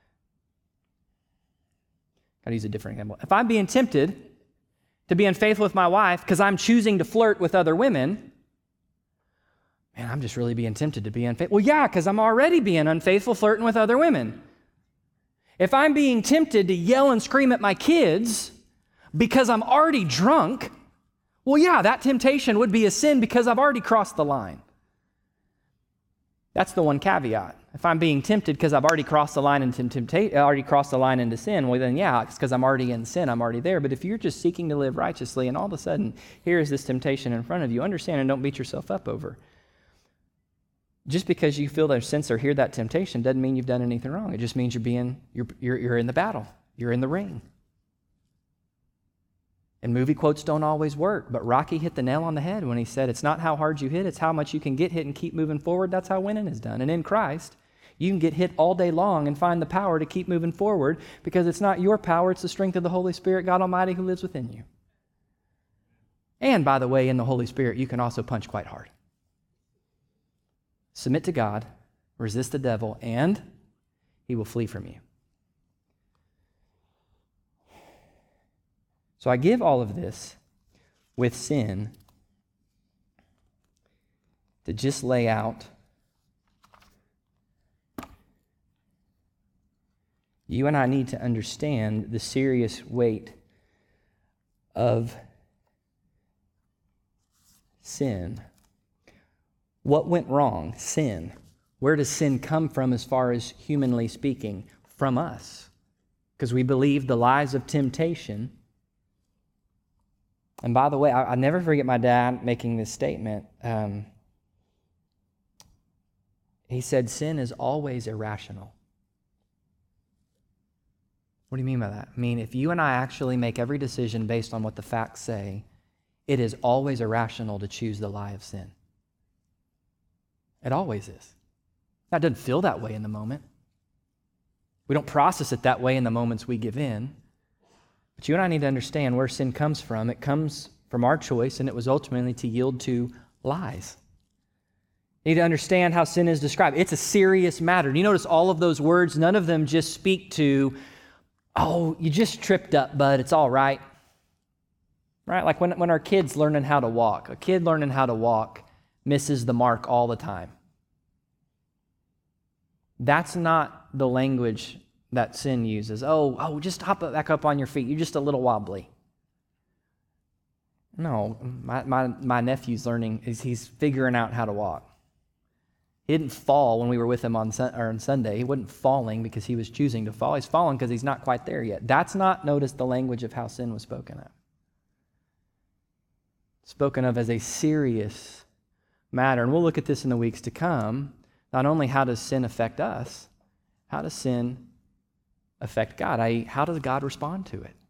Speaker 1: gotta use a different example. If I'm being tempted to be unfaithful with my wife because I'm choosing to flirt with other women, man, I'm just really being tempted to be unfaithful. Well, yeah, because I'm already being unfaithful, flirting with other women. If I'm being tempted to yell and scream at my kids because I'm already drunk, well, yeah, that temptation would be a sin because I've already crossed the line. That's the one caveat. If I'm being tempted because I've already crossed the line into temptation, already crossed the line into sin, well then yeah, it's because I'm already in sin, I'm already there. But if you're just seeking to live righteously and all of a sudden here is this temptation in front of you, understand and don't beat yourself up over. Just because you feel that sense or hear that temptation doesn't mean you've done anything wrong. It just means you're being you're you're, you're in the battle. You're in the ring. And movie quotes don't always work, but Rocky hit the nail on the head when he said, it's not how hard you hit, it's how much you can get hit and keep moving forward. That's how winning is done. And in Christ, you can get hit all day long and find the power to keep moving forward, because it's not your power, it's the strength of the Holy Spirit, God Almighty, who lives within you. And by the way, in the Holy Spirit, you can also punch quite hard. Submit to God, resist the devil, and he will flee from you. So I give all of this with sin to just lay out you and I need to understand the serious weight of sin. What went wrong? Sin. Where does sin come from as far as humanly speaking? From us. Because we believe the lies of temptation. And by the way, I, I never forget my dad making this statement. Um, he said, sin is always irrational. What do you mean by that? I mean, if you and I actually make every decision based on what the facts say, it is always irrational to choose the lie of sin. It always is. That doesn't feel that way in the moment. We don't process it that way in the moments we give in. But you and I need to understand where sin comes from. It comes from our choice, and it was ultimately to yield to lies. You need to understand how sin is described. It's a serious matter. Do you notice all of those words? None of them just speak to, oh, you just tripped up, bud, it's all right. Right? Like when, when our kid's learning how to walk. A kid learning how to walk misses the mark all the time. That's not the language that sin uses. Oh, oh, just hop back up on your feet. You're just a little wobbly. No, my, my, my nephew's learning, is he's figuring out how to walk. He didn't fall when we were with him on, sun, or on Sunday. He wasn't falling because he was choosing to fall. He's falling because he's not quite there yet. That's not, notice, the language of how sin was spoken of. Spoken of as a serious matter. And we'll look at this in the weeks to come. Not only how does sin affect us, how does sin affect God? I, how does God respond to it?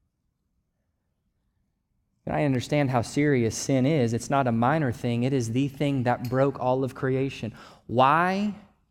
Speaker 1: And I understand how serious sin is. It's not a minor thing. It is the thing that broke all of creation. Why?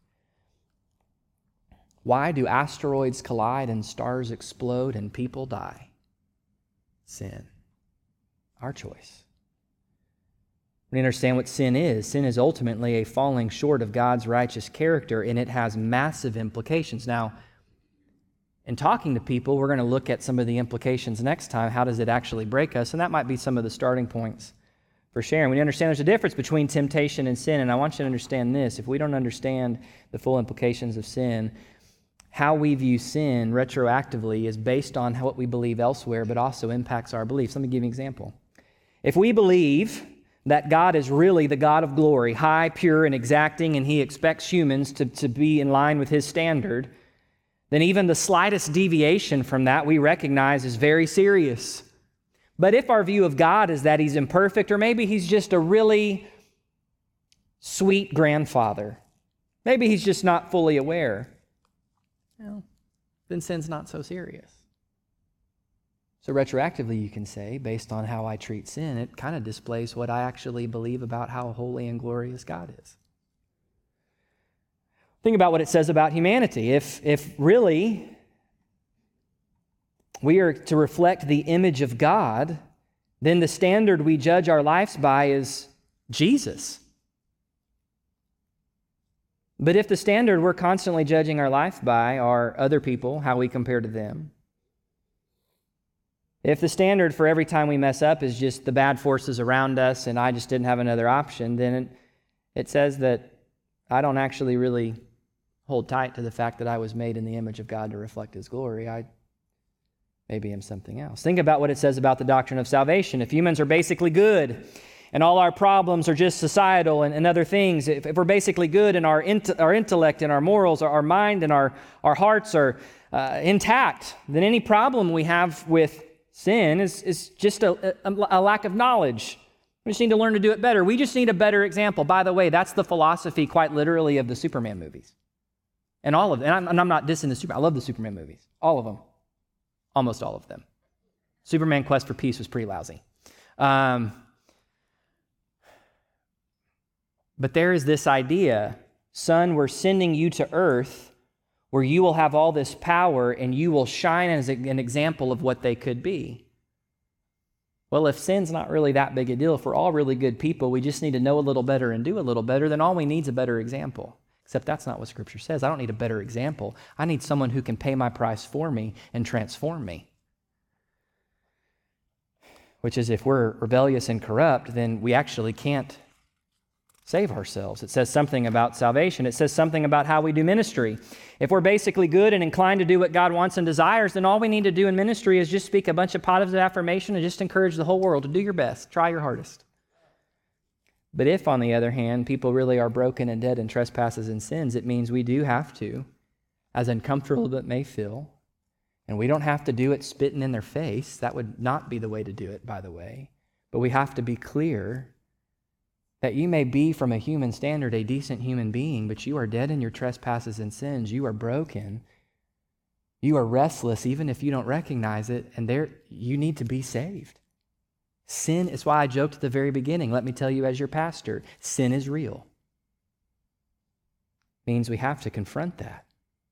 Speaker 1: Why do asteroids collide and stars explode and people die? Sin. Our choice. We understand what sin is. Sin is ultimately a falling short of God's righteous character, and it has massive implications. Now, in talking to people, we're going to look at some of the implications next time. How does it actually break us? And that might be some of the starting points for sharing. We understand there's a difference between temptation and sin, and I want you to understand this. If we don't understand the full implications of sin, how we view sin retroactively is based on what we believe elsewhere, but also impacts our beliefs. Let me give you an example. If we believe that God is really the God of glory, high, pure, and exacting, and He expects humans to, to be in line with His standard, then even the slightest deviation from that we recognize is very serious. But if our view of God is that He's imperfect, or maybe He's just a really sweet grandfather, maybe He's just not fully aware, well, then sin's not so serious. So retroactively, you can say, based on how I treat sin, it kind of displays what I actually believe about how holy and glorious God is. Think about what it says about humanity. If, if really we are to reflect the image of God, then the standard we judge our lives by is Jesus. But if the standard we're constantly judging our life by are other people, how we compare to them, if the standard for every time we mess up is just the bad forces around us and I just didn't have another option, then it, it says that I don't actually really hold tight to the fact that I was made in the image of God to reflect His glory. I maybe am something else. Think about what it says about the doctrine of salvation. If humans are basically good and all our problems are just societal and, and other things, if, if we're basically good and our, int- our intellect and our morals, our, our mind and our, our hearts are uh, intact, then any problem we have with sin is, is just a, a, a lack of knowledge. We just need to learn to do it better. We just need a better example. By the way, that's the philosophy, quite literally, of the Superman movies. And all of them. And I'm, and I'm not dissing the Superman. I love the Superman movies. All of them. Almost all of them. Superman Quest for Peace was pretty lousy. Um, but there is this idea, son, we're sending you to earth where you will have all this power and you will shine as an example of what they could be. Well, if sin's not really that big a deal, if we're all really good people, we just need to know a little better and do a little better, then all we need is a better example. Except that's not what Scripture says. I don't need a better example. I need someone who can pay my price for me and transform me. Which is, if we're rebellious and corrupt, then we actually can't save ourselves. It says something about salvation. It says something about how we do ministry. If we're basically good and inclined to do what God wants and desires, then all we need to do in ministry is just speak a bunch of positive affirmation and just encourage the whole world to do your best, try your hardest. But if, on the other hand, people really are broken and dead in trespasses and sins, it means we do have to, as uncomfortable as it may feel, and we don't have to do it spitting in their face. That would not be the way to do it, by the way. But we have to be clear that you may be, from a human standard, a decent human being, but you are dead in your trespasses and sins. You are broken. You are restless, even if you don't recognize it, and there you need to be saved. Sin is why I joked at the very beginning. Let me tell you as your pastor, sin is real. Means we have to confront that.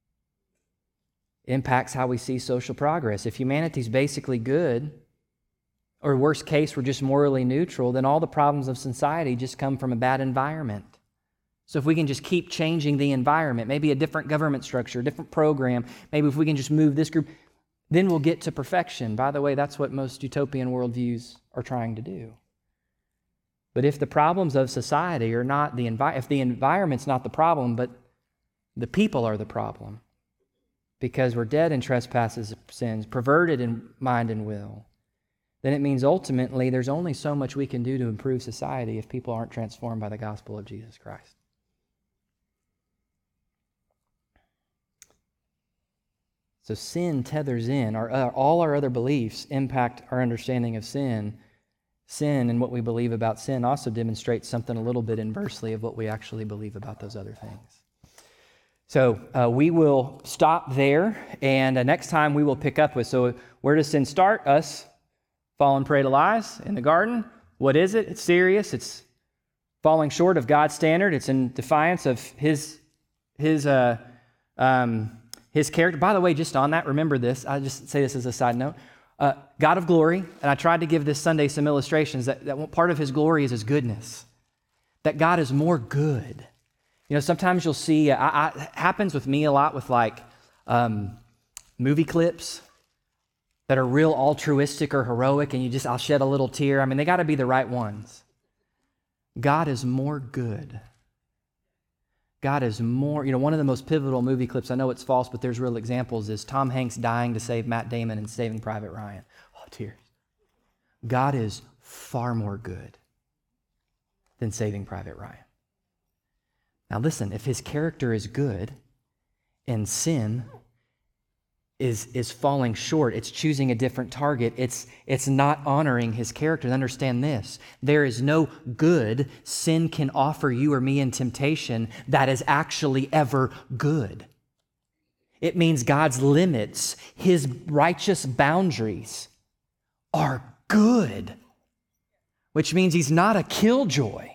Speaker 1: Impacts how we see social progress. If humanity's basically good, or worst case, we're just morally neutral, then all the problems of society just come from a bad environment. So if we can just keep changing the environment, maybe a different government structure, a different program, maybe if we can just move this group, then we'll get to perfection. By the way, that's what most utopian worldviews are trying to do. But if the problems of society are not the envi- if the environment's not the problem, but the people are the problem, because we're dead in trespasses, sins, perverted in mind and will, then it means ultimately there's only so much we can do to improve society if people aren't transformed by the gospel of Jesus Christ. So sin tethers in. Our, uh, all our other beliefs impact our understanding of sin. Sin and what we believe about sin also demonstrates something a little bit inversely of what we actually believe about those other things. So uh, we will stop there, and uh, next time we will pick up with, so where does sin start? Us falling prey to lies in the garden. What is it? It's serious. It's falling short of God's standard. It's in defiance of His, His, uh, um, His character. By the way, just on that, remember this. I'll just say this as a side note. Uh, God of glory, and I tried to give this Sunday some illustrations, that, that part of His glory is His goodness. That God is more good. You know, sometimes you'll see, uh, I, I, it happens with me a lot with like um, movie clips that are real altruistic or heroic, and you just, I'll shed a little tear. I mean, they got to be the right ones. God is more good. God is more, you know, one of the most pivotal movie clips, I know it's false, but there's real examples, is Tom Hanks dying to save Matt Damon in Saving Private Ryan. Oh, tears. God is far more good than Saving Private Ryan. Now listen, if His character is good and sin is, is falling short, it's choosing a different target, it's, it's not honoring His character, then understand this: there is no good sin can offer you or me in temptation that is actually ever good. It means God's limits, His righteous boundaries are good, which means He's not a killjoy.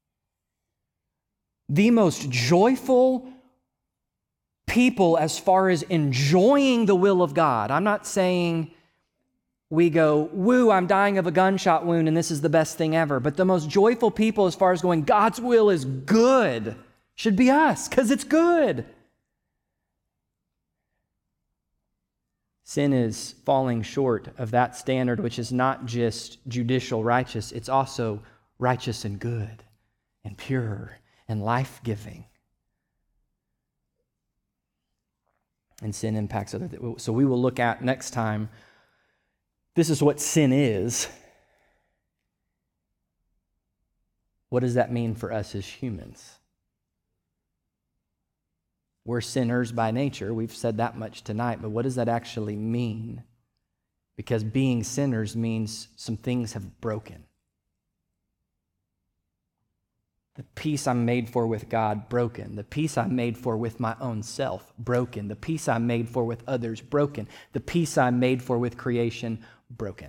Speaker 1: The most joyful people as far as enjoying the will of God. I'm not saying we go, woo, I'm dying of a gunshot wound and this is the best thing ever. But the most joyful people as far as going, God's will is good, should be us, because it's good. Sin is falling short of that standard, which is not just judicial righteous, it's also righteous and good and pure and life-giving. And sin impacts other things. So we will look at next time, this is what sin is. What does that mean for us as humans? We're sinners by nature. We've said that much tonight, but what does that actually mean? Because being sinners means some things have broken. The peace I'm made for with God, broken. The peace I'm made for with my own self, broken. The peace I'm made for with others, broken. The peace I'm made for with creation, broken.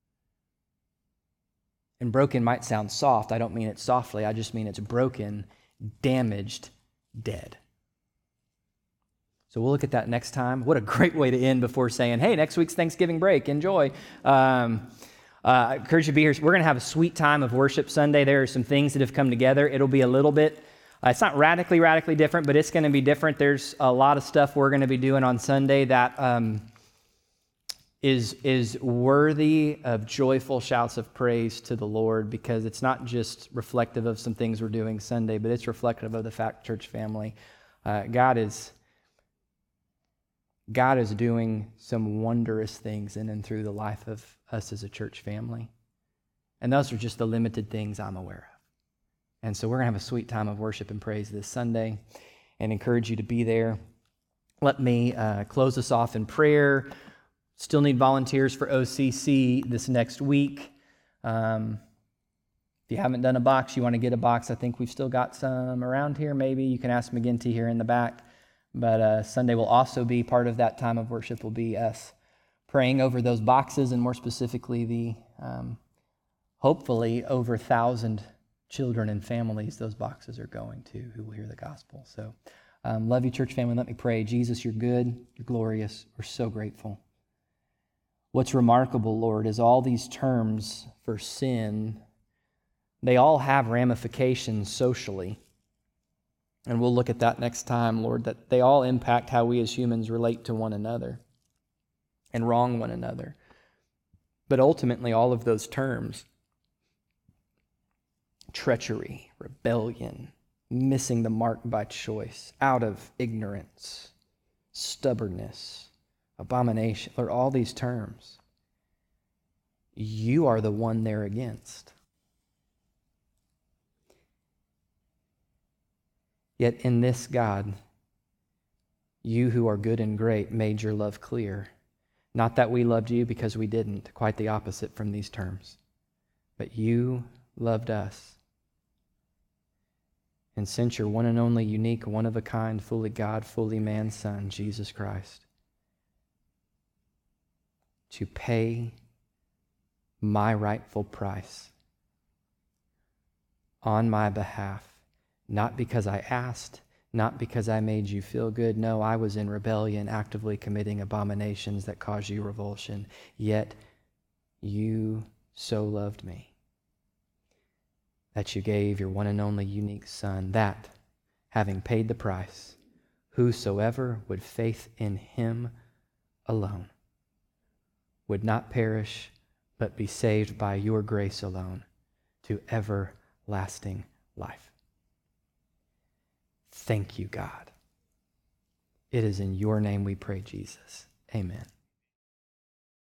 Speaker 1: And broken might sound soft. I don't mean it softly. I just mean it's broken, damaged, dead. So we'll look at that next time. What a great way to end before saying, hey, next week's Thanksgiving break. Enjoy. Um, Uh, I encourage you to be here. We're going to have a sweet time of worship Sunday. There are some things that have come together. It'll be a little bit, uh, it's not radically, radically different, but it's going to be different. There's a lot of stuff we're going to be doing on Sunday that um, is, is worthy of joyful shouts of praise to the Lord, because it's not just reflective of some things we're doing Sunday, but it's reflective of the fact, church family, uh, God is God is doing some wondrous things in and through the life of us as a church family. And those are just the limited things I'm aware of. And so we're going to have a sweet time of worship and praise this Sunday and encourage you to be there. Let me uh, close us off in prayer. Still need volunteers for O C C this next week. Um, if you haven't done a box, you want to get a box. I think we've still got some around here. Maybe you can ask McGinty here in the back. But uh, Sunday will also be part of that time of worship, will be us praying over those boxes, and more specifically the, um, hopefully, over a thousand children and families those boxes are going to who will hear the gospel. So um, love you, church family. Let me pray. Jesus, you're good. You're glorious. We're so grateful. What's remarkable, Lord, is all these terms for sin, they all have ramifications socially. And we'll look at that next time, Lord, that they all impact how we as humans relate to one another and wrong one another. But ultimately, all of those terms, treachery, rebellion, missing the mark by choice, out of ignorance, stubbornness, abomination, Lord, all these terms, you are the one they're against. Yet in this, God, you who are good and great made your love clear. Not that we loved you because we didn't, quite the opposite from these terms. But you loved us and sent your one and only unique, one-of-a-kind, fully God, fully man Son, Jesus Christ, to pay my rightful price on my behalf. Not because I asked, not because I made you feel good. No, I was in rebellion, actively committing abominations that caused you revulsion. Yet you so loved me that you gave your one and only unique Son, that, having paid the price, whosoever would faith in him alone would not perish, but be saved by your grace alone to everlasting life. Thank you, God. It is in your name we pray, Jesus. Amen.